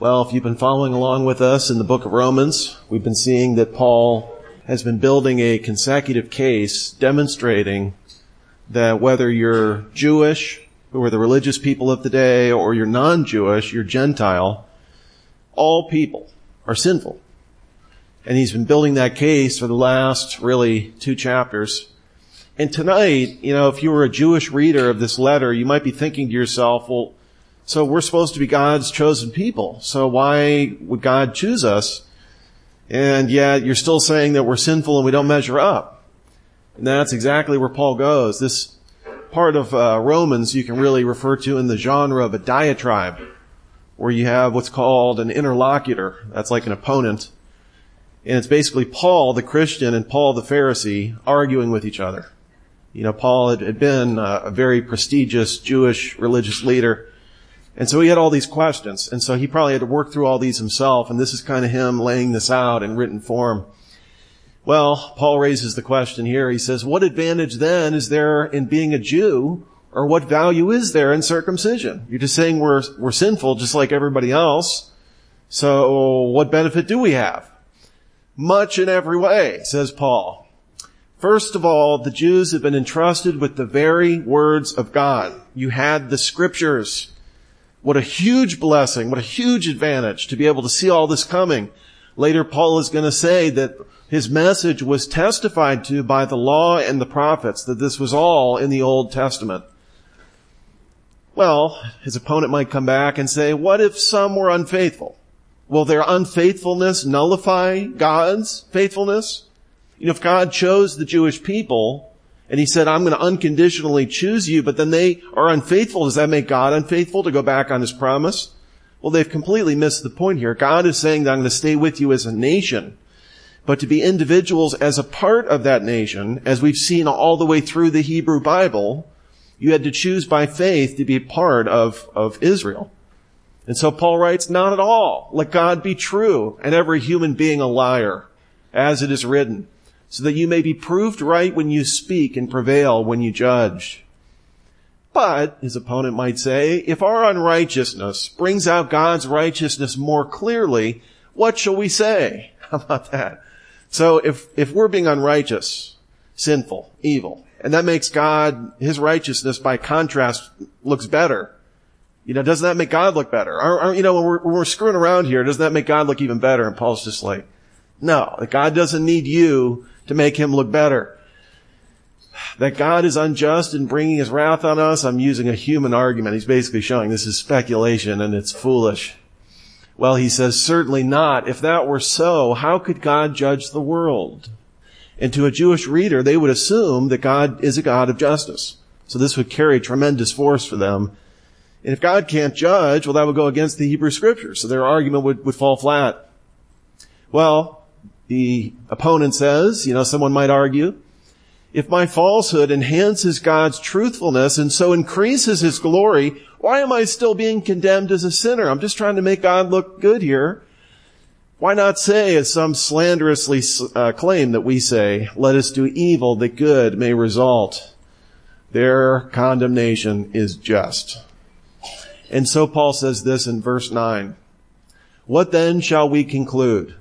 Well, if you've been following along with us in the book of Romans, we've been seeing that Paul has been building a consecutive case demonstrating that whether you're Jewish, who are the religious people of the day, or you're non-Jewish, you're Gentile, all people are sinful. And he's been building that case for the last, really, 2 chapters. And tonight, if you were a Jewish reader of this letter, you might be thinking to yourself, well, so we're supposed to be God's chosen people. So why would God choose us? And yet you're still saying that we're sinful and we don't measure up. And that's exactly where Paul goes. This part of Romans you can really refer to in the genre of a diatribe, where you have what's called an interlocutor. That's like an opponent. And it's basically Paul, the Christian, and Paul, the Pharisee, arguing with each other. Paul had been a very prestigious Jewish religious leader. And so he had all these questions. And so he probably had to work through all these himself. And this is kind of him laying this out in written form. Well, Paul raises the question here. He says, what advantage then is there in being a Jew? Or what value is there in circumcision? You're just saying we're sinful just like everybody else. So what benefit do we have? Much in every way, says Paul. First of all, the Jews have been entrusted with the very words of God. You had the scriptures. What a huge blessing, what a huge advantage to be able to see all this coming. Later, Paul is going to say that his message was testified to by the law and the prophets, that this was all in the Old Testament. Well, his opponent might come back and say, what if some were unfaithful? Will their unfaithfulness nullify God's faithfulness? If God chose the Jewish people and he said, I'm going to unconditionally choose you, but then they are unfaithful, does that make God unfaithful to go back on his promise? Well, they've completely missed the point here. God is saying that I'm going to stay with you as a nation, but to be individuals as a part of that nation, as we've seen all the way through the Hebrew Bible, you had to choose by faith to be part of Israel. And so Paul writes, not at all. Let God be true and every human being a liar, as it is written, so that you may be proved right when you speak and prevail when you judge. But, his opponent might say, if our unrighteousness brings out God's righteousness more clearly, what shall we say? How about that? So if we're being unrighteous, sinful, evil, and that makes God, his righteousness by contrast, looks better, doesn't that make God look better? When we're screwing around here, doesn't that make God look even better? And Paul's just like, no, that God doesn't need you to make him look better. That God is unjust in bringing his wrath on us, I'm using a human argument. He's basically showing this is speculation and it's foolish. Well, he says, certainly not. If that were so, how could God judge the world? And to a Jewish reader, they would assume that God is a God of justice. So this would carry tremendous force for them. And if God can't judge, well, that would go against the Hebrew Scriptures. So their argument would fall flat. Well, the opponent says, someone might argue, if my falsehood enhances God's truthfulness and so increases his glory, why am I still being condemned as a sinner? I'm just trying to make God look good here. Why not say, as some slanderously claim that we say, let us do evil that good may result? Their condemnation is just. And so Paul says this in verse 9. What then shall we conclude?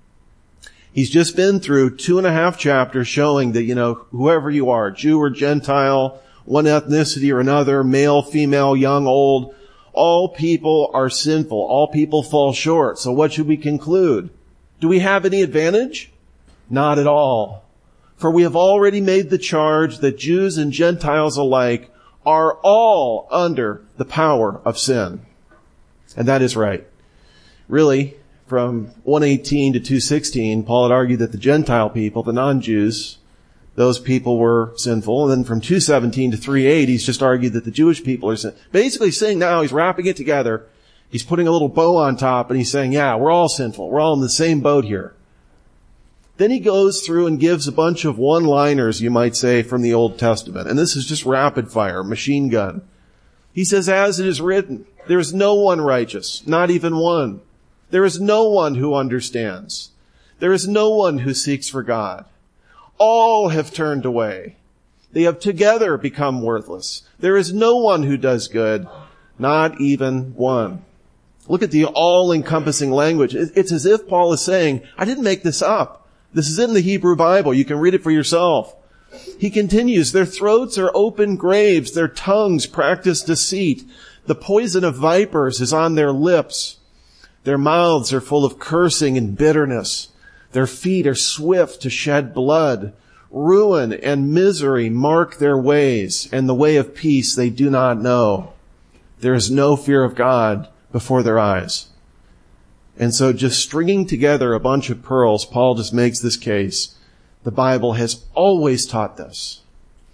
He's just been through 2.5 chapters showing that, whoever you are, Jew or Gentile, one ethnicity or another, male, female, young, old, all people are sinful. All people fall short. So what should we conclude? Do we have any advantage? Not at all. For we have already made the charge that Jews and Gentiles alike are all under the power of sin. And that is right. Really, from 118 to 216, Paul had argued that the Gentile people, the non-Jews, those people were sinful. And then from 217 to 3:8, he's just argued that the Jewish people are sinful. Basically saying now, he's wrapping it together. He's putting a little bow on top and he's saying, yeah, we're all sinful. We're all in the same boat here. Then he goes through and gives a bunch of one-liners, you might say, from the Old Testament. And this is just rapid fire, machine gun. He says, as it is written, there is no one righteous, not even one. There is no one who understands. There is no one who seeks for God. All have turned away. They have together become worthless. There is no one who does good, not even one. Look at the all-encompassing language. It's as if Paul is saying, I didn't make this up. This is in the Hebrew Bible. You can read it for yourself. He continues, their throats are open graves. Their tongues practice deceit. The poison of vipers is on their lips. Their mouths are full of cursing and bitterness. Their feet are swift to shed blood. Ruin and misery mark their ways, and the way of peace they do not know. There is no fear of God before their eyes. And so just stringing together a bunch of pearls, Paul just makes this case. The Bible has always taught this.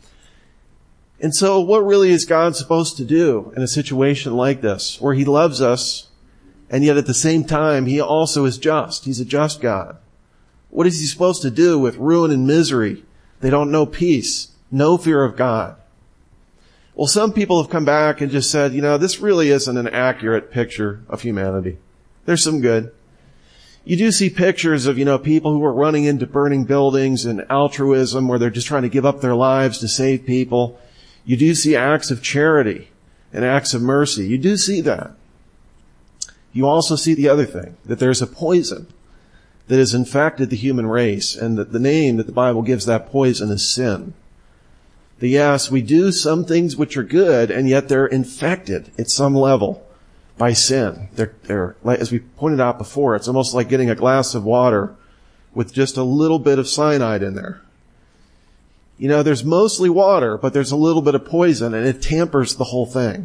And so what really is God supposed to do in a situation like this, where he loves us, and yet at the same time, he also is just. He's a just God. What is he supposed to do with ruin and misery? They don't know peace, no fear of God. Well, some people have come back and just said, this really isn't an accurate picture of humanity. There's some good. You do see pictures of, people who are running into burning buildings and altruism where they're just trying to give up their lives to save people. You do see acts of charity and acts of mercy. You do see that. You also see the other thing, that there's a poison that has infected the human race, and that the name that the Bible gives that poison is sin. That yes, we do some things which are good, and yet they're infected at some level by sin. They're as we pointed out before, it's almost like getting a glass of water with just a little bit of cyanide in there. There's mostly water, but there's a little bit of poison, and it tampers the whole thing.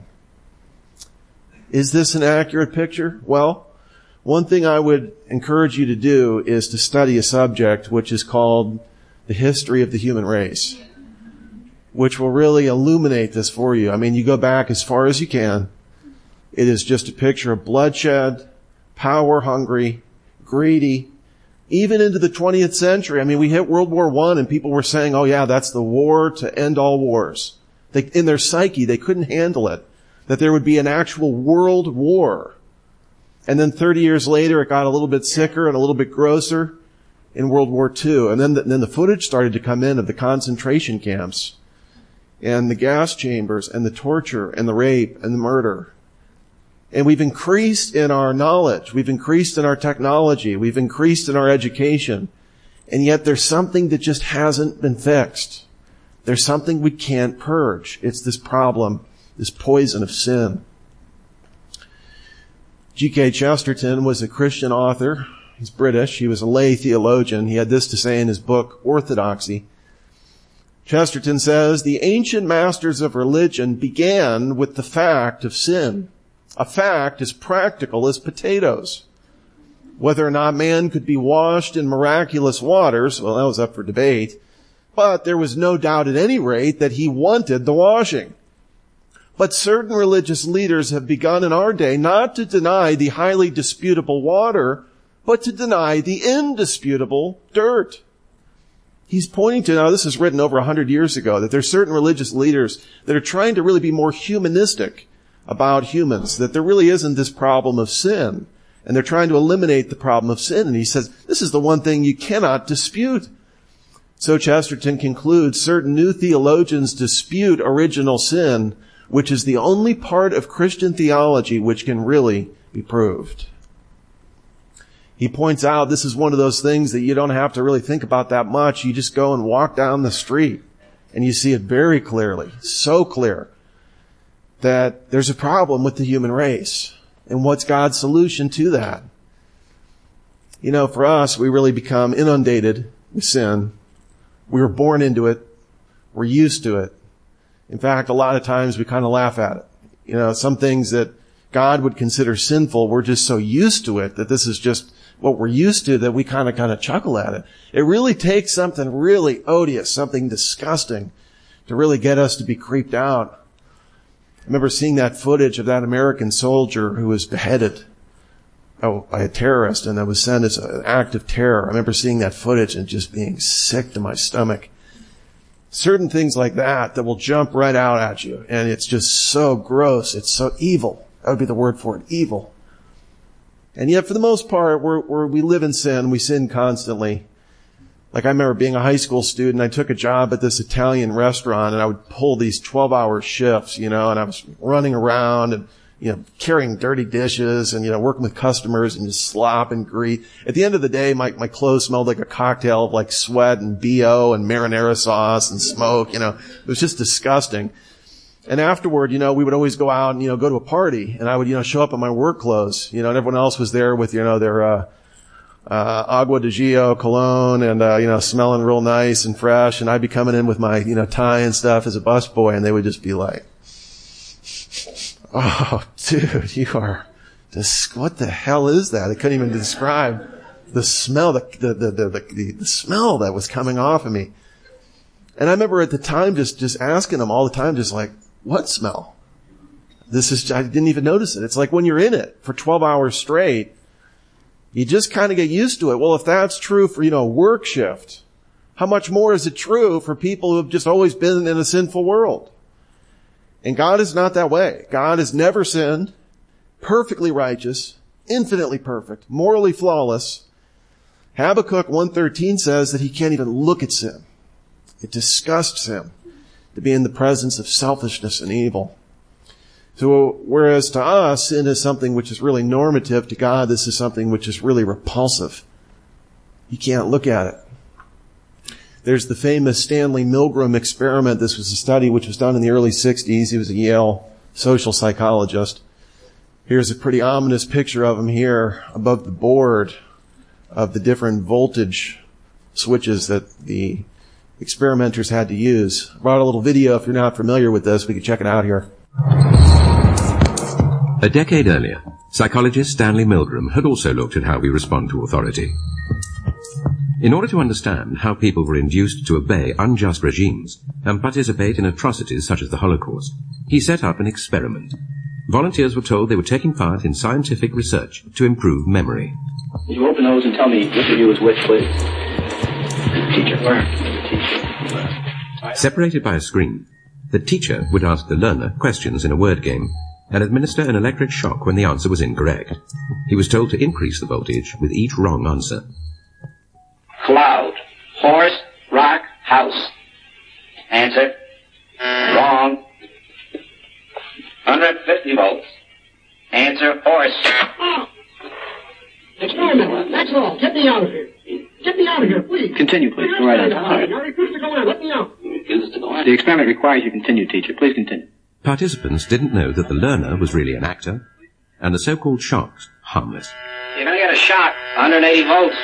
Is this an accurate picture? Well, one thing I would encourage you to do is to study a subject which is called the history of the human race, which will really illuminate this for you. You go back as far as you can. It is just a picture of bloodshed, power hungry, greedy, even into the 20th century. We hit World War I and people were saying, oh yeah, that's the war to end all wars. In their psyche, they couldn't handle it, that there would be an actual world war. And then 30 years later, it got a little bit sicker and a little bit grosser in World War II. And then the footage started to come in of the concentration camps and the gas chambers and the torture and the rape and the murder. And we've increased in our knowledge. We've increased in our technology. We've increased in our education. And yet there's something that just hasn't been fixed. There's something we can't purge. It's this problem, this poison of sin. G.K. Chesterton was a Christian author. He's British. He was a lay theologian. He had this to say in his book, Orthodoxy. Chesterton says, the ancient masters of religion began with the fact of sin. A fact as practical as potatoes. Whether or not man could be washed in miraculous waters, well, that was up for debate. But there was no doubt at any rate that he wanted the washing. But certain religious leaders have begun in our day not to deny the highly disputable water, but to deny the indisputable dirt. He's pointing to, now this is written over 100 years ago, that there's certain religious leaders that are trying to really be more humanistic about humans, that there really isn't this problem of sin. And they're trying to eliminate the problem of sin. And he says, this is the one thing you cannot dispute. So Chesterton concludes, certain new theologians dispute original sin, which is the only part of Christian theology which can really be proved. He points out this is one of those things that you don't have to really think about that much. You just go and walk down the street and you see it very clearly, so clear, that there's a problem with the human race. And what's God's solution to that? For us, we really become inundated with sin. We were born into it. We're used to it. In fact, a lot of times we kind of laugh at it. Some things that God would consider sinful, we're just so used to it that this is just what we're used to that we kind of chuckle at it. It really takes something really odious, something disgusting to really get us to be creeped out. I remember seeing that footage of that American soldier who was beheaded by a terrorist and that was sent as an act of terror. I remember seeing that footage and just being sick to my stomach. Certain things like that will jump right out at you. And it's just so gross. It's so evil. That would be the word for it, evil. And yet for the most part, we live in sin. We sin constantly. Like I remember being a high school student, I took a job at this Italian restaurant and I would pull these 12-hour shifts, and I was running around and, carrying dirty dishes and, working with customers and just slop and grease. At the end of the day, my clothes smelled like a cocktail of like sweat and BO and marinara sauce and smoke, it was just disgusting. And afterward, we would always go out and, go to a party, and I would, show up in my work clothes, and everyone else was there with, their, Agua de Gio cologne and, smelling real nice and fresh, and I'd be coming in with my, tie and stuff as a busboy, and they would just be like, "Oh, dude, you are just, what the hell is that?" I couldn't even describe the smell, the smell that was coming off of me. And I remember at the time just asking them all the time, just like, "What smell?" I didn't even notice it. It's like when you're in it for 12 hours straight, you just kind of get used to it. Well, if that's true for, a work shift, how much more is it true for people who have just always been in a sinful world? And God is not that way. God has never sinned, perfectly righteous, infinitely perfect, morally flawless. Habakkuk 1:13 says that he can't even look at sin. It disgusts him to be in the presence of selfishness and evil. So whereas to us, sin is something which is really normative, to God, this is something which is really repulsive. He can't look at it. There's the famous Stanley Milgram experiment. This was a study which was done in the early 60s. He was a Yale social psychologist. Here's a pretty ominous picture of him here above the board of the different voltage switches that the experimenters had to use. I brought a little video. If you're not familiar with this, we can check it out here. A decade earlier, psychologist Stanley Milgram had also looked at how we respond to authority. In order to understand how people were induced to obey unjust regimes and participate in atrocities such as the Holocaust, he set up an experiment. Volunteers were told they were taking part in scientific research to improve memory. Will you open those and tell me which of you is which, please? Teacher, where? Teacher. Separated by a screen, the teacher would ask the learner questions in a word game and administer an electric shock when the answer was incorrect. He was told to increase the voltage with each wrong answer. Cloud, horse, rock, house. Answer. Wrong. 150 volts. Answer, horse. Experiment, that's all. Get me out of here. Get me out of here, please. Continue, please. Go right on. I refuse to go in. Let me out. The experiment requires you continue, teacher. Please continue. Participants didn't know that the learner was really an actor, and the so-called shocks harmless. You're going to get a shock. 180 volts.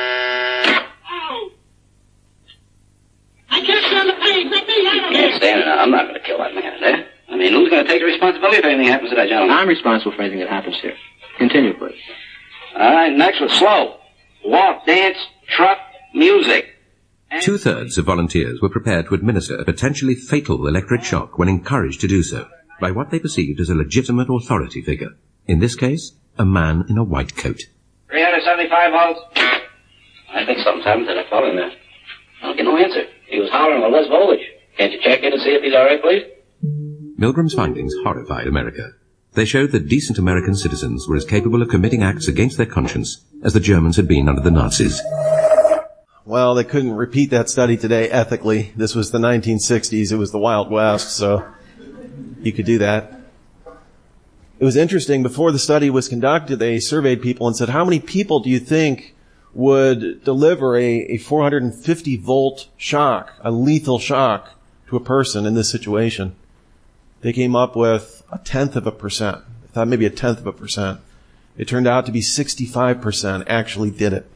I can't stand the pain. Let me out of here. Can't stand it. I'm not going to kill that man, eh? I mean, who's going to take the responsibility if anything happens to that gentleman? I'm responsible for anything that happens here. Continue, please. All right, next was slow. Walk, dance, truck, music. 2/3 of volunteers were prepared to administer a potentially fatal electric shock when encouraged to do so by what they perceived as a legitimate authority figure. In this case, a man in a white coat. 375 volts. I think something's happened to that fellow in there. I don't get no answer. He was hollering with less voltage. Can't you check in and see if he's all right, please? Milgram's findings horrified America. They showed that decent American citizens were as capable of committing acts against their conscience as the Germans had been under the Nazis. Well, they couldn't repeat that study today ethically. This was the 1960s. It was the Wild West, so you could do that. It was interesting. Before the study was conducted, they surveyed people and said, how many people do you think would deliver a 450-volt shock, a lethal shock, to a person in this situation? They came up with 0.1%. They thought maybe 0.1%. It turned out to be 65% actually did it.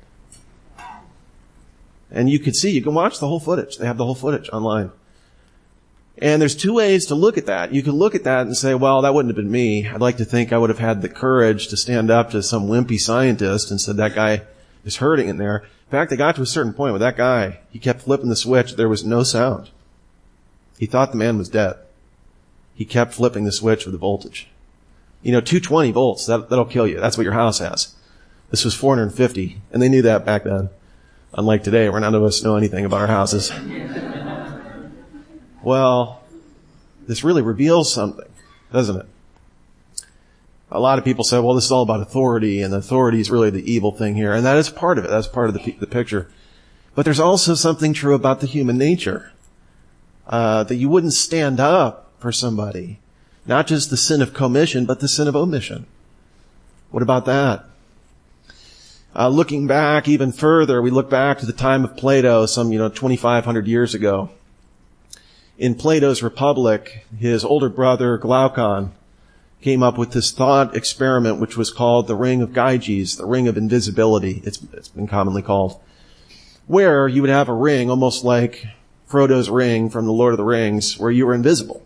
And you could see, you can watch the whole footage. They have the whole footage online. And there's two ways to look at that. You can look at that and say, well, that wouldn't have been me. I'd like to think I would have had the courage to stand up to some wimpy scientist and said, that guy is hurting in there. In fact, they got to a certain point with that guy. He kept flipping the switch. There was no sound. He thought the man was dead. He kept flipping the switch with the voltage. 220 volts, that'll kill you. That's what your house has. This was 450, and they knew that back then. Unlike today, where none of us know anything about our houses. Well, this really reveals something, doesn't it? A lot of people say, well, this is all about authority, and authority is really the evil thing here. And that is part of it. That's part of the picture. But there's also something true about the human nature. That you wouldn't stand up for somebody Not just the sin of commission, but the sin of omission. What about that? Looking back even further, we look back to the time of Plato, some 2,500 years ago. In Plato's Republic, his older brother Glaucon came up with this thought experiment which was called the Ring of Gyges, the Ring of Invisibility, it's been commonly called, where you would have a ring, almost like Frodo's ring from the Lord of the Rings, where you were invisible.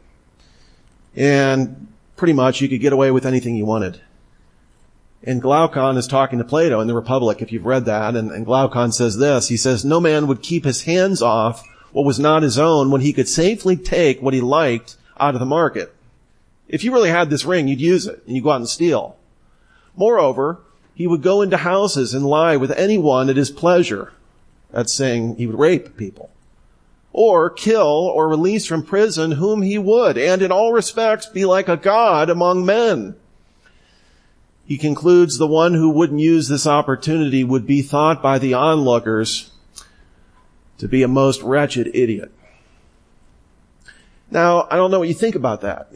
And pretty much you could get away with anything you wanted. And Glaucon is talking to Plato in the Republic, if you've read that, and Glaucon says this, he says, no man would keep his hands off what was not his own when he could safely take what he liked out of the market. If you really had this ring, you'd use it, and you'd go out and steal. Moreover, he would go into houses and lie with anyone at his pleasure. That's saying he would rape people. Or kill or release from prison whom he would, and in all respects be like a god among men. He concludes the one who wouldn't use this opportunity would be thought by the onlookers to be a most wretched idiot. Now, I don't know what you think about that.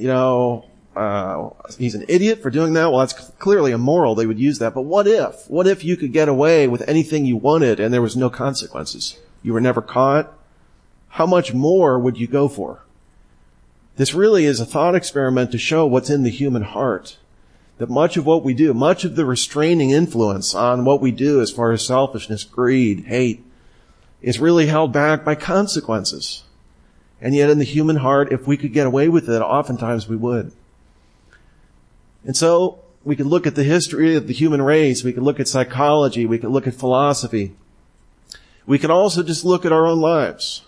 He's an idiot for doing that. Well, that's clearly immoral. They would use that. But what if? What if you could get away with anything you wanted and there was no consequences? You were never caught? How much more would you go for? This really is a thought experiment to show what's in the human heart. That much of what we do, much of the restraining influence on what we do as far as selfishness, greed, hate, is really held back by consequences. And yet in the human heart, if we could get away with it, oftentimes we would. And so we could look at the history of the human race. We could look at psychology. We could look at philosophy. We could also just look at our own lives.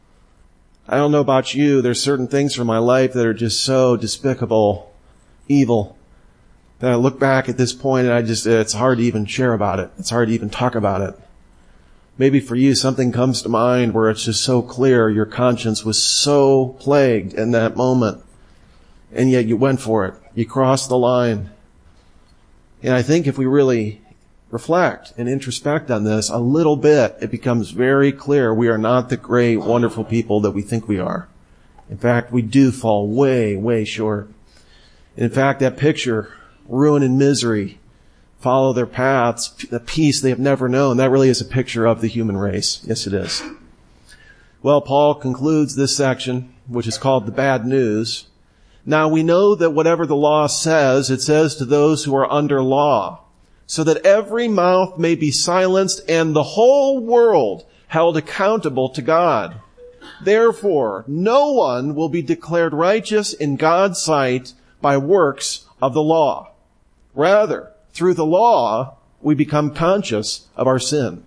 I don't know about you. There's certain things from my life that are just so despicable, evil, that I look back at this point and it's hard to even share about it. It's hard to even talk about it. Maybe for you, something comes to mind where it's just so clear your conscience was so plagued in that moment. And yet you went for it. You crossed the line. And I think if we really reflect and introspect on this a little bit, it becomes very clear we are not the great, wonderful people that we think we are. In fact, we do fall way, way short. In fact, that picture, ruin and misery, follow their paths, the peace they have never known. That really is a picture of the human race. Yes, it is. Well, Paul concludes this section, which is called the bad news. Now we know that whatever the law says, it says to those who are under law, so that every mouth may be silenced and the whole world held accountable to God. Therefore, no one will be declared righteous in God's sight by works of the law. Rather, through the law, we become conscious of our sin.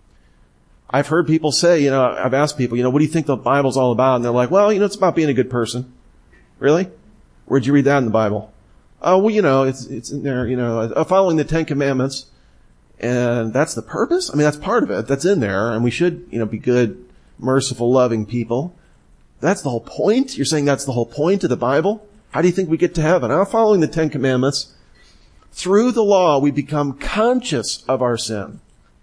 I've heard people say, I've asked people, what do you think the Bible's all about? And they're like, well, it's about being a good person. Really? Where'd you read that in the Bible? Oh, well, it's in there, following the 10 Commandments. And that's the purpose? I mean, that's part of it. That's in there. And we should, be good, merciful, loving people. That's the whole point? You're saying that's the whole point of the Bible? How do you think we get to heaven? Following the 10 Commandments. Through the law, we become conscious of our sin.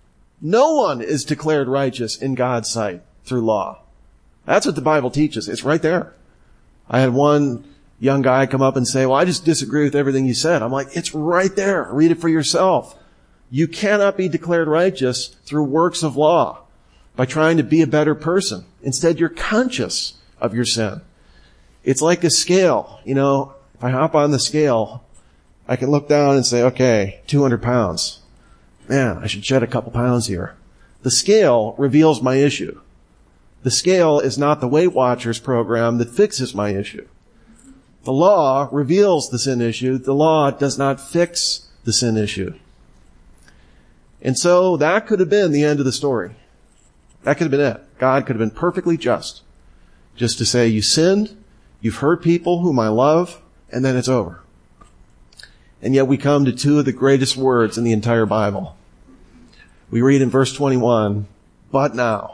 No one is declared righteous in God's sight through law. That's what the Bible teaches. It's right there. I had one young guy come up and say, well, I just disagree with everything you said. I'm like, it's right there. Read it for yourself. You cannot be declared righteous through works of law by trying to be a better person. Instead, you're conscious of your sin. It's like a scale. If I hop on the scale, I can look down and say, okay, 200 pounds. Man, I should shed a couple pounds here. The scale reveals my issue. The scale is not the Weight Watchers program that fixes my issue. The law reveals the sin issue. The law does not fix the sin issue. And so that could have been the end of the story. That could have been it. God could have been perfectly just to say, you sinned, you've hurt people whom I love, and then it's over. And yet we come to two of the greatest words in the entire Bible. We read in verse 21, but now,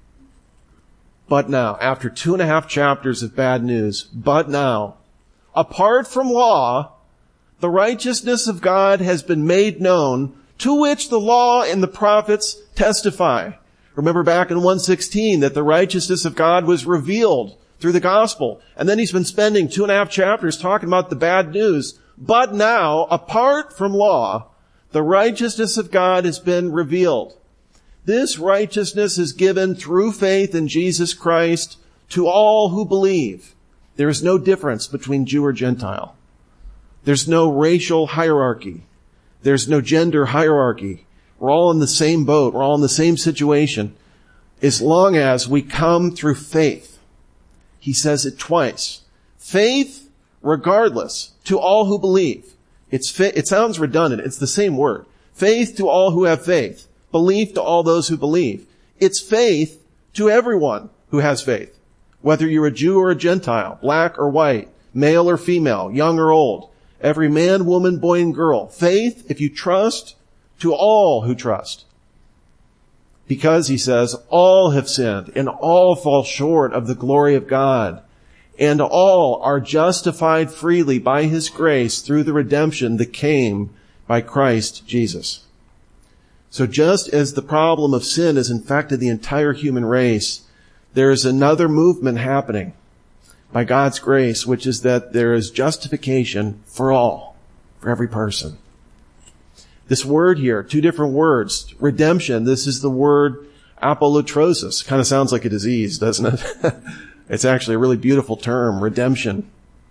after 2.5 chapters of bad news, but now, apart from law, the righteousness of God has been made known, to which the law and the prophets testify. Remember back in 1:16 that the righteousness of God was revealed through the gospel. And then he's been spending 2.5 chapters talking about the bad news. But now, apart from law, the righteousness of God has been revealed. This righteousness is given through faith in Jesus Christ to all who believe. There is no difference between Jew or Gentile. There's no racial hierarchy. There's no gender hierarchy. We're all in the same boat. We're all in the same situation. As long as we come through faith. He says it twice. Faith, regardless, to all who believe. It sounds redundant. It's the same word. Faith to all who have faith. Belief to all those who believe. It's faith to everyone who has faith. Whether you're a Jew or a Gentile, black or white, male or female, young or old. Every man, woman, boy, and girl. Faith, if you trust, to all who trust. Because, he says, all have sinned and all fall short of the glory of God. And all are justified freely by his grace through the redemption that came by Christ Jesus. So just as the problem of sin has infected the entire human race, there is another movement happening by God's grace, which is that there is justification for all, for every person. This word here, 2 different words, redemption, this is the word apolutrosis. Kind of sounds like a disease, doesn't it? It's actually a really beautiful term, redemption.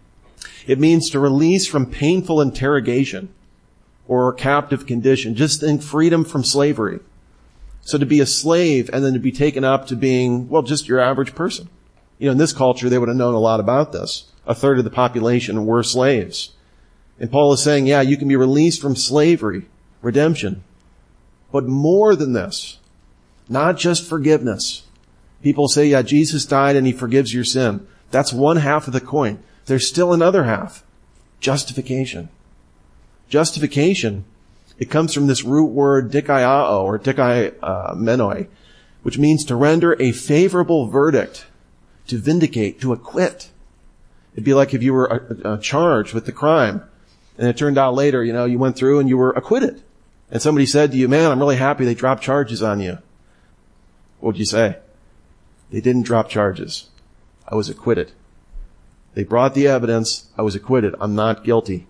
It means to release from painful interrogation or captive condition. Just think freedom from slavery. So to be a slave and then to be taken up to being, well, just your average person. You know, in this culture, they would have known a lot about this. 1/3 of the population were slaves. And Paul is saying, yeah, you can be released from slavery, redemption. But more than this, not just forgiveness. People say, yeah, Jesus died and he forgives your sin. That's one half of the coin. There's still another half. Justification. Justification, it comes from this root word dikaiao or dikaimenoi, which means to render a favorable verdict, to vindicate, to acquit. It'd be like if you were charged with the crime and it turned out later, you went through and you were acquitted. And somebody said to you, man, I'm really happy they dropped charges on you. What would you say? They didn't drop charges. I was acquitted. They brought the evidence. I was acquitted. I'm not guilty.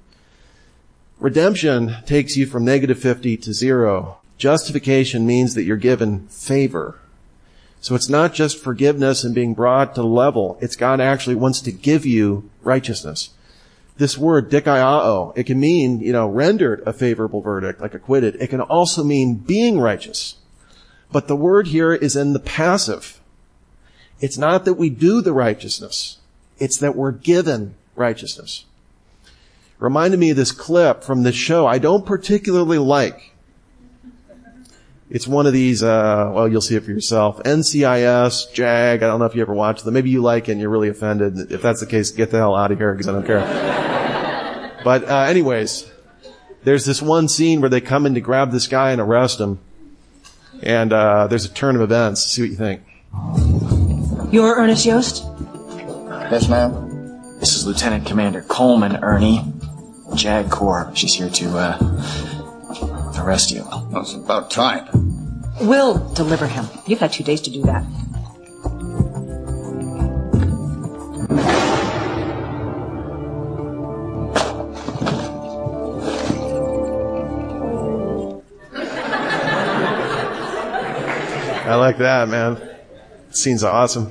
Redemption takes you from -50 to 0. Justification means that you're given favor. So it's not just forgiveness and being brought to level. It's God actually wants to give you righteousness. This word, dikaiao, it can mean, rendered a favorable verdict, like acquitted. It can also mean being righteous. But the word here is in the passive. It's not that we do the righteousness. It's that we're given righteousness. Reminded me of this clip from this show I don't particularly like. It's one of these, you'll see it for yourself. NCIS, JAG, I don't know if you ever watched them. Maybe you like it and you're really offended. If that's the case, get the hell out of here because I don't care. But anyways, there's this one scene where they come in to grab this guy and arrest him. And there's a turn of events. See what you think. You're Ernest Yost? Yes, ma'am. This is Lieutenant Commander Coleman, Ernie. JAG Corps. She's here to arrest you. Well, it's about time. We'll deliver him. You've had 2 days to do that. I like that, man. Scene's awesome.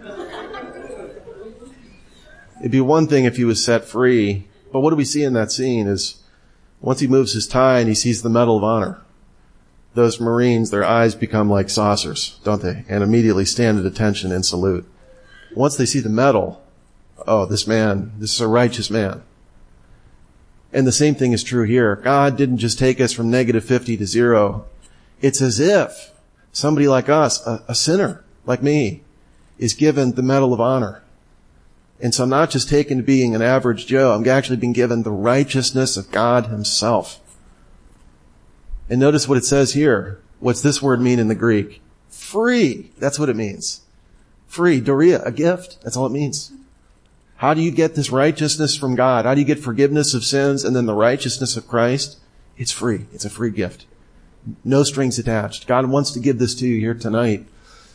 It'd be one thing if he was set free, but what do we see in that scene is once he moves his tie and he sees the Medal of Honor, those Marines, their eyes become like saucers, don't they? And immediately stand at attention and salute. Once they see the medal, this is a righteous man. And the same thing is true here. God didn't just take us from -50 to 0. It's as if somebody like us, a sinner like me, is given the Medal of Honor. And so I'm not just taken to being an average Joe. I'm actually being given the righteousness of God himself. And notice what it says here. What's this word mean in the Greek? Free. That's what it means. Free. Doria, a gift. That's all it means. How do you get this righteousness from God? How do you get forgiveness of sins and then the righteousness of Christ? It's free. It's a free gift. No strings attached. God wants to give this to you here tonight.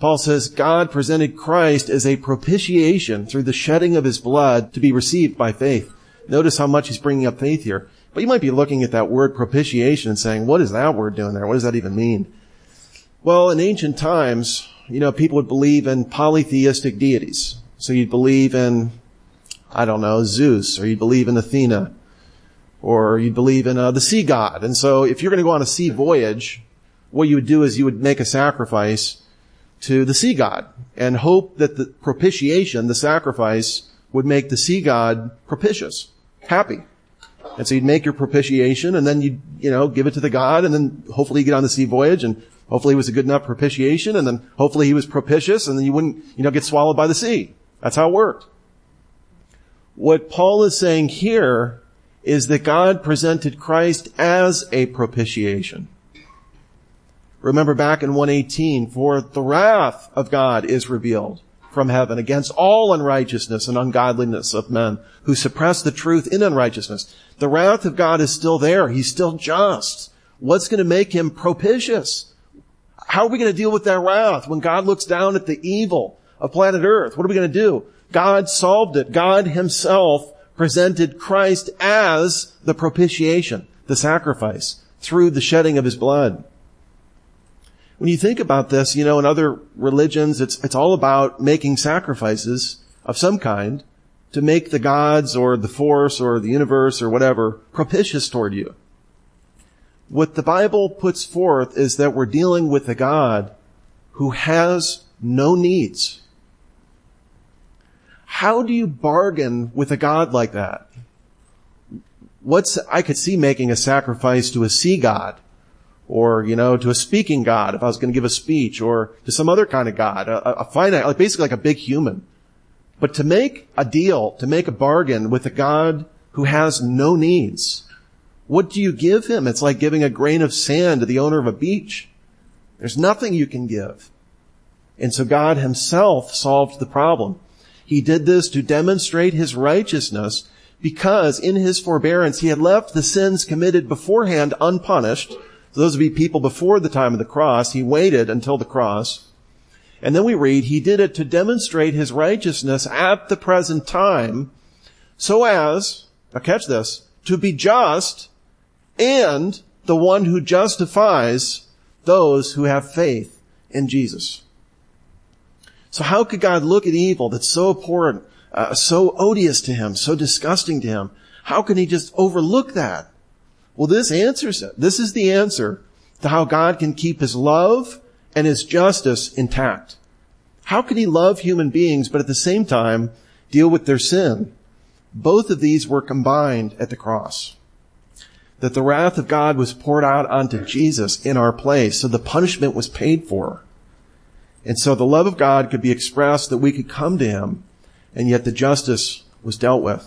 Paul says God presented Christ as a propitiation through the shedding of his blood to be received by faith. Notice how much he's bringing up faith here. But you might be looking at that word propitiation and saying, what is that word doing there? What does that even mean? Well, in ancient times, people would believe in polytheistic deities. So you'd believe in, Zeus, or you'd believe in Athena, or you'd believe in the sea god. And so if you're going to go on a sea voyage, what you would do is you would make a sacrifice to the sea god and hope that the propitiation, the sacrifice, would make the sea god propitious, happy. And so you'd make your propitiation and then you'd, give it to the god, and then hopefully you get on the sea voyage, and hopefully it was a good enough propitiation, and then hopefully he was propitious, and then you wouldn't, get swallowed by the sea. That's how it worked. What Paul is saying here is that God presented Christ as a propitiation. Remember back in 1:18, for the wrath of God is revealed from heaven against all unrighteousness and ungodliness of men who suppress the truth in unrighteousness. The wrath of God is still there. He's still just. What's going to make him propitious? How are we going to deal with that wrath when God looks down at the evil of planet Earth? What are we going to do? God solved it. God himself presented Christ as the propitiation, the sacrifice, through the shedding of his blood. When you think about this, in other religions, it's all about making sacrifices of some kind to make the gods or the force or the universe or whatever propitious toward you. What the Bible puts forth is that we're dealing with a God who has no needs. How do you bargain with a God like that? I could see making a sacrifice to a sea god, or, to a speaking God if I was going to give a speech, or to some other kind of God, a finite, basically like a big human. But to make a deal, to make a bargain with a God who has no needs, what do you give him? It's like giving a grain of sand to the owner of a beach. There's nothing you can give. And so God himself solved the problem. He did this to demonstrate his righteousness because in his forbearance he had left the sins committed beforehand unpunished. So those would be people before the time of the cross. He waited until the cross. And then we read, he did it to demonstrate his righteousness at the present time so as, now catch this, to be just and the one who justifies those who have faith in Jesus. So how could God look at evil that's so abhorrent, so odious to him, so disgusting to him? How can he just overlook that? Well, this answers it. This is the answer to how God can keep his love and his justice intact. How can he love human beings but at the same time deal with their sin? Both of these were combined at the cross. That the wrath of God was poured out onto Jesus in our place, so the punishment was paid for. And so the love of God could be expressed that we could come to him, and yet the justice was dealt with.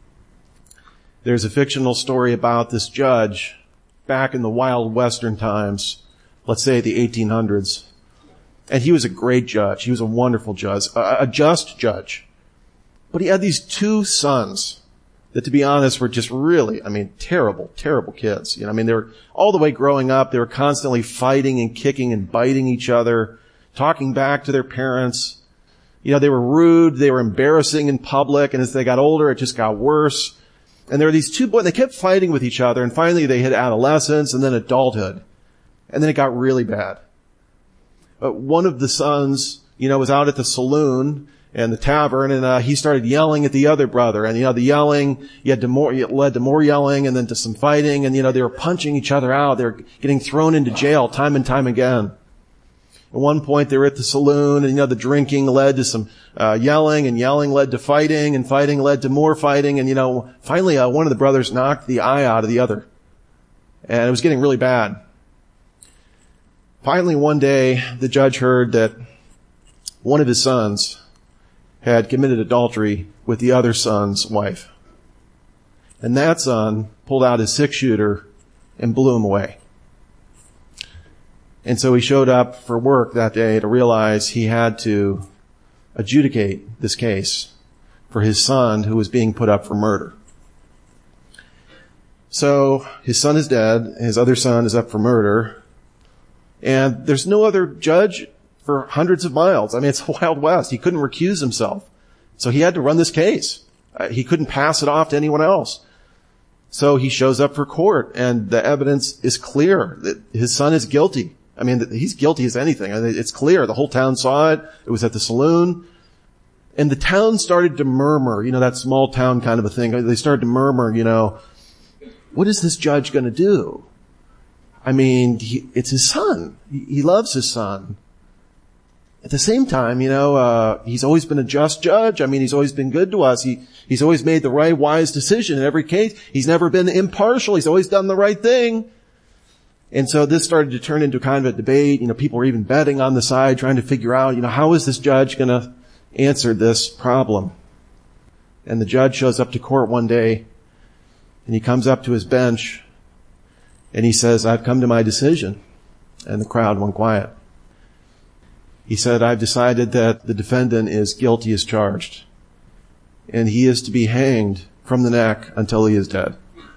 There's a fictional story about this judge back in the wild western times, let's say the 1800s. And he was a great judge. He was a wonderful judge, a just judge. But he had these two sons that, to be honest, were just really, terrible, terrible kids. They were all the way growing up. They were constantly fighting and kicking and biting each other, talking back to their parents. They were rude. They were embarrassing in public. And as they got older, it just got worse. And there were these two boys, they kept fighting with each other. And finally they hit adolescence and then adulthood. And then it got really bad. But one of the sons, was out at the saloon and the tavern, and he started yelling at the other brother. And, the yelling, it led to more yelling and then to some fighting. And, they were punching each other out. They were getting thrown into jail time and time again. At one point, they were at the saloon, and, the drinking led to some yelling, and yelling led to fighting, and fighting led to more fighting. And, finally, one of the brothers knocked the eye out of the other. And it was getting really bad. Finally, one day, the judge heard that one of his sons had committed adultery with the other son's wife. And that son pulled out his 6-shooter and blew him away. And so he showed up for work that day to realize he had to adjudicate this case for his son who was being put up for murder. So his son is dead. His other son is up for murder. And there's no other judge for hundreds of miles. I mean, it's the Wild West. He couldn't recuse himself. So he had to run this case. He couldn't pass it off to anyone else. So he shows up for court, and the evidence is clear that his son is guilty. I mean, he's guilty as anything. I mean, it's clear. The whole town saw it. It was at the saloon. And the town started to murmur, that small town kind of a thing. They started to murmur, what is this judge going to do? I mean, it's his son. He loves his son. At the same time, he's always been a just judge. I mean, he's always been good to us. He's always made the right, wise decision in every case. He's never been impartial. He's always done the right thing. And so this started to turn into kind of a debate. People were even betting on the side, trying to figure out, how is this judge going to answer this problem? And the judge shows up to court one day, and he comes up to his bench, and he says, I've come to my decision. And the crowd went quiet. He said, I've decided that the defendant is guilty as charged, and he is to be hanged from the neck until he is dead.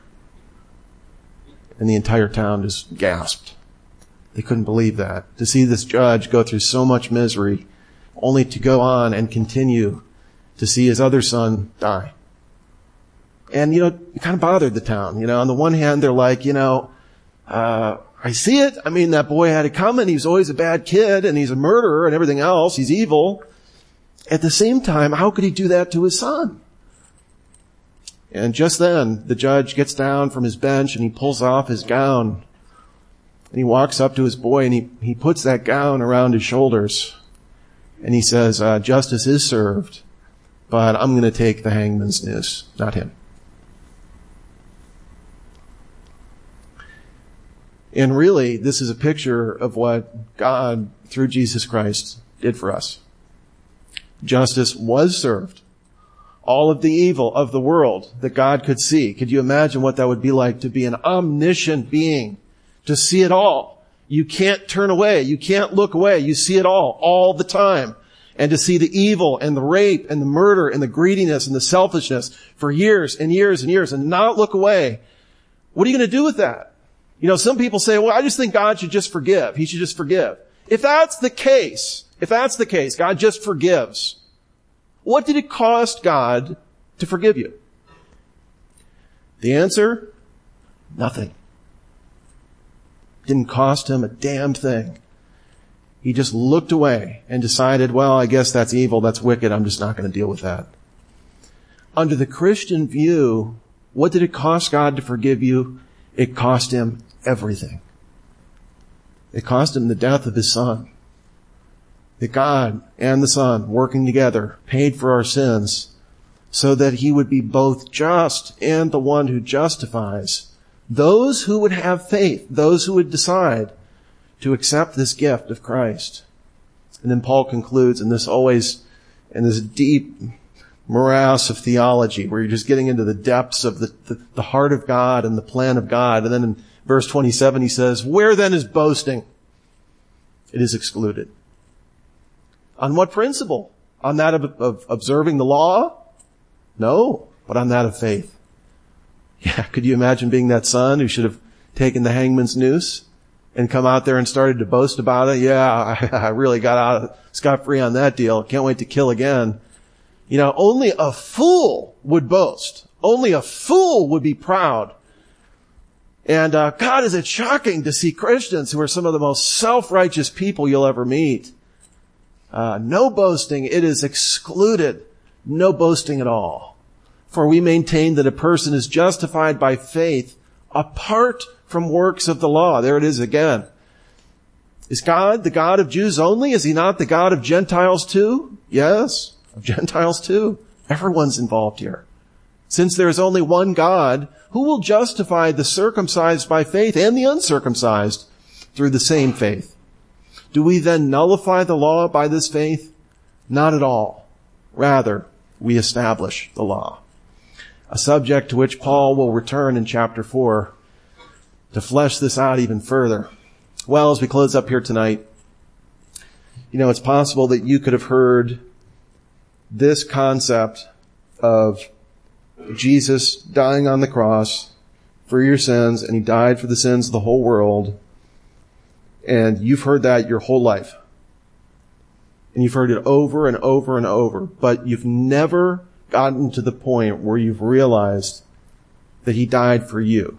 And the entire town just gasped. They couldn't believe that. To see this judge go through so much misery, only to go on and continue to see his other son die. And, it kind of bothered the town. On the one hand, they're like, I see it. I mean, that boy had it coming. He was always a bad kid, and he's a murderer and everything else. He's evil. At the same time, how could he do that to his son? And just then, the judge gets down from his bench, and he pulls off his gown. And he walks up to his boy, and he puts that gown around his shoulders. And he says, justice is served, but I'm going to take the hangman's noose, not him. And really, this is a picture of what God, through Jesus Christ, did for us. Justice was served. All of the evil of the world that God could see. Could you imagine what that would be like to be an omniscient being, to see it all? You can't turn away. You can't look away. You see it all the time. And to see the evil and the rape and the murder and the greediness and the selfishness for years and years and years and not look away. What are you going to do with that? Some people say, well, I just think God should just forgive. He should just forgive. If that's the case, God just forgives. What did it cost God to forgive you? The answer? Nothing. Didn't cost him a damn thing. He just looked away and decided, well, I guess that's evil, that's wicked, I'm just not going to deal with that. Under the Christian view, what did it cost God to forgive you? It cost him everything. It cost him the death of his son. That God and the Son, working together, paid for our sins so that he would be both just and the one who justifies those who would have faith, those who would decide to accept this gift of Christ. And then Paul concludes in this deep morass of theology where you're just getting into the depths of the heart of God and the plan of God. And then in verse 27 he says, where then is boasting? It is excluded. On what principle? On that of observing the law? No, but on that of faith. Yeah, could you imagine being that son who should have taken the hangman's noose and come out there and started to boast about it? Yeah, I really got out scot-free on that deal. Can't wait to kill again. Only a fool would boast. Only a fool would be proud. And God, is it shocking to see Christians who are some of the most self-righteous people you'll ever meet. No boasting, it is excluded. No boasting at all. For we maintain that a person is justified by faith apart from works of the law. There it is again. Is God the God of Jews only? Is he not the God of Gentiles too? Yes, of Gentiles too. Everyone's involved here. Since there is only one God, who will justify the circumcised by faith and the uncircumcised through the same faith? Do we then nullify the law by this faith? Not at all. Rather, we establish the law. A subject to which Paul will return in chapter 4 to flesh this out even further. Well, as we close up here tonight, it's possible that you could have heard this concept of Jesus dying on the cross for your sins, and he died for the sins of the whole world. And you've heard that your whole life. And you've heard it over and over and over, but you've never gotten to the point where you've realized that he died for you.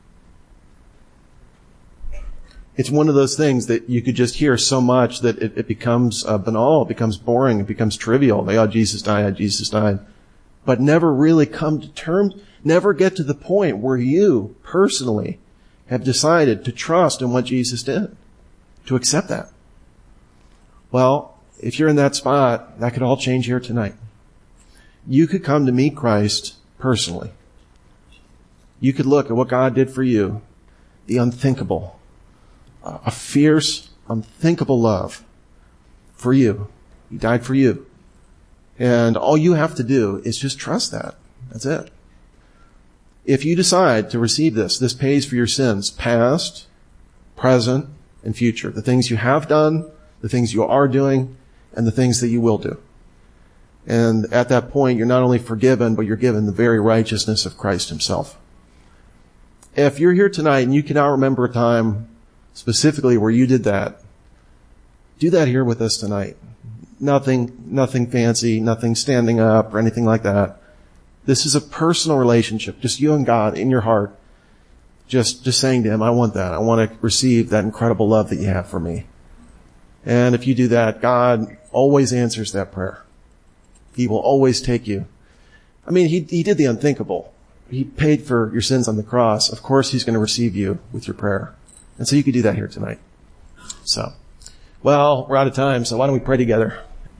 It's one of those things that you could just hear so much that it becomes banal, it becomes boring, it becomes trivial. Like, oh, Jesus died. But never really come to terms, never get to the point where you personally have decided to trust in what Jesus did, to accept that. Well, if you're in that spot, that could all change here tonight. You could come to meet Christ personally. You could look at what God did for you, the unthinkable, a fierce, unthinkable love for you. He died for you. And all you have to do is just trust that. That's it. If you decide to receive this pays for your sins, past, present, and future. The things you have done, the things you are doing, and the things that you will do. And at that point, you're not only forgiven, but you're given the very righteousness of Christ himself. If you're here tonight and you cannot remember a time specifically where you did that, do that here with us tonight. Nothing fancy, nothing standing up or anything like that. This is a personal relationship, just you and God in your heart. Just saying to him, I want that. I want to receive that incredible love that you have for me. And if you do that, God always answers that prayer. He will always take you. I mean, he did the unthinkable. He paid for your sins on the cross. Of course, he's going to receive you with your prayer. And so you could do that here tonight. So, well, we're out of time, so why don't we pray together?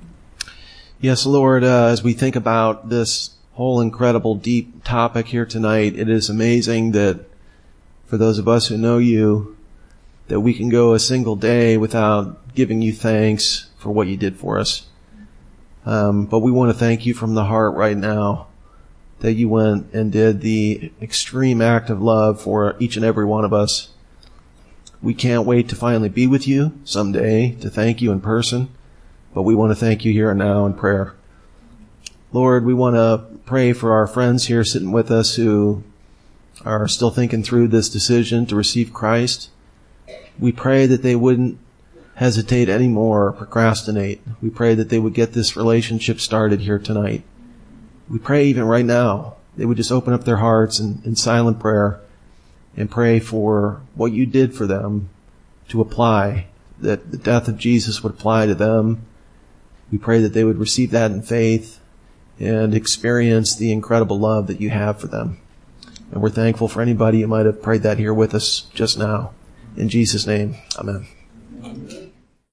Yes, Lord, as we think about this whole incredible, deep topic here tonight, it is amazing that for those of us who know you, that we can go a single day without giving you thanks for what you did for us. But we want to thank you from the heart right now that you went and did the extreme act of love for each and every one of us. We can't wait to finally be with you someday, to thank you in person, but we want to thank you here and now in prayer. Lord, we want to pray for our friends here sitting with us who are still thinking through this decision to receive Christ. We pray that they wouldn't hesitate anymore or procrastinate. We pray that they would get this relationship started here tonight. We pray even right now they would just open up their hearts in silent prayer and pray for what you did for them to apply, that the death of Jesus would apply to them. We pray that they would receive that in faith and experience the incredible love that you have for them. And we're thankful for anybody who might have prayed that here with us just now. In Jesus' name, amen.